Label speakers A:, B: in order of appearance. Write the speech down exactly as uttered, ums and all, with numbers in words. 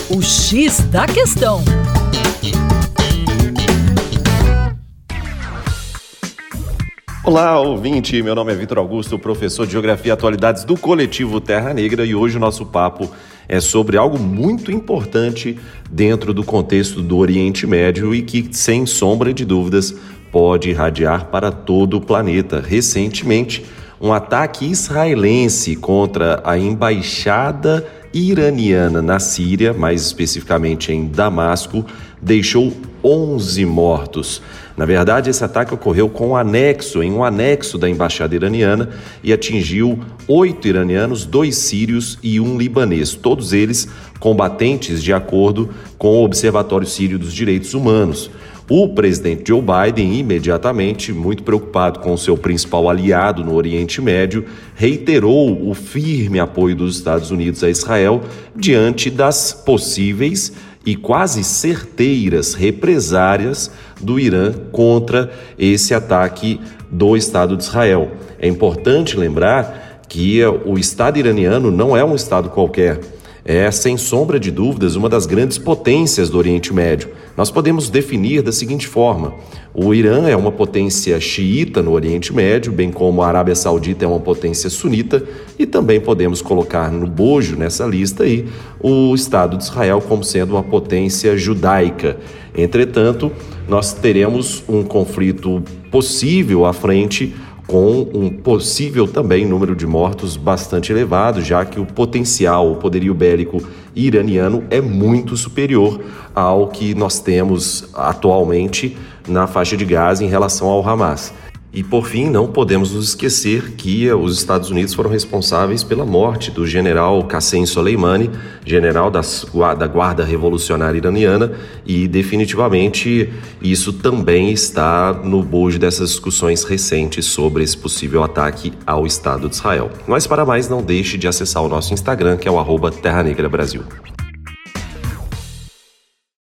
A: O X da Questão.
B: Olá, ouvinte! Meu nome é Vitor Augusto, professor de Geografia e Atualidades do Coletivo Terra Negra, e hoje o nosso papo é sobre algo muito importante dentro do contexto do Oriente Médio e que, sem sombra de dúvidas, pode irradiar para todo o planeta. Recentemente, um ataque israelense contra a embaixada iraniana na Síria, mais especificamente em Damasco, deixou onze mortos. Na verdade, esse ataque ocorreu com um anexo, em um anexo da embaixada iraniana, e atingiu oito iranianos, dois sírios e um libanês, todos eles combatentes de acordo com o Observatório Sírio dos Direitos Humanos. O presidente Joe Biden, imediatamente, muito preocupado com seu principal aliado no Oriente Médio, reiterou o firme apoio dos Estados Unidos a Israel diante das possíveis e quase certeiras represárias do Irã contra esse ataque do Estado de Israel. É importante lembrar que o Estado iraniano não é um Estado qualquer. É, sem sombra de dúvidas, uma das grandes potências do Oriente Médio. Nós podemos definir da seguinte forma: o Irã é uma potência xiita no Oriente Médio, bem como a Arábia Saudita é uma potência sunita, e também podemos colocar no bojo, nessa lista aí, o Estado de Israel como sendo uma potência judaica. Entretanto, nós teremos um conflito possível à frente, com um possível também número de mortos bastante elevado, já que o potencial, o poderio bélico iraniano é muito superior ao que nós temos atualmente na faixa de Gaza em relação ao Hamas. E, por fim, não podemos nos esquecer que os Estados Unidos foram responsáveis pela morte do general Qassem Soleimani, general das, da Guarda Revolucionária Iraniana, e definitivamente isso também está no bojo dessas discussões recentes sobre esse possível ataque ao Estado de Israel. Mas, para mais, não deixe de acessar o nosso Instagram, que é o arroba Terra Negra Brasil.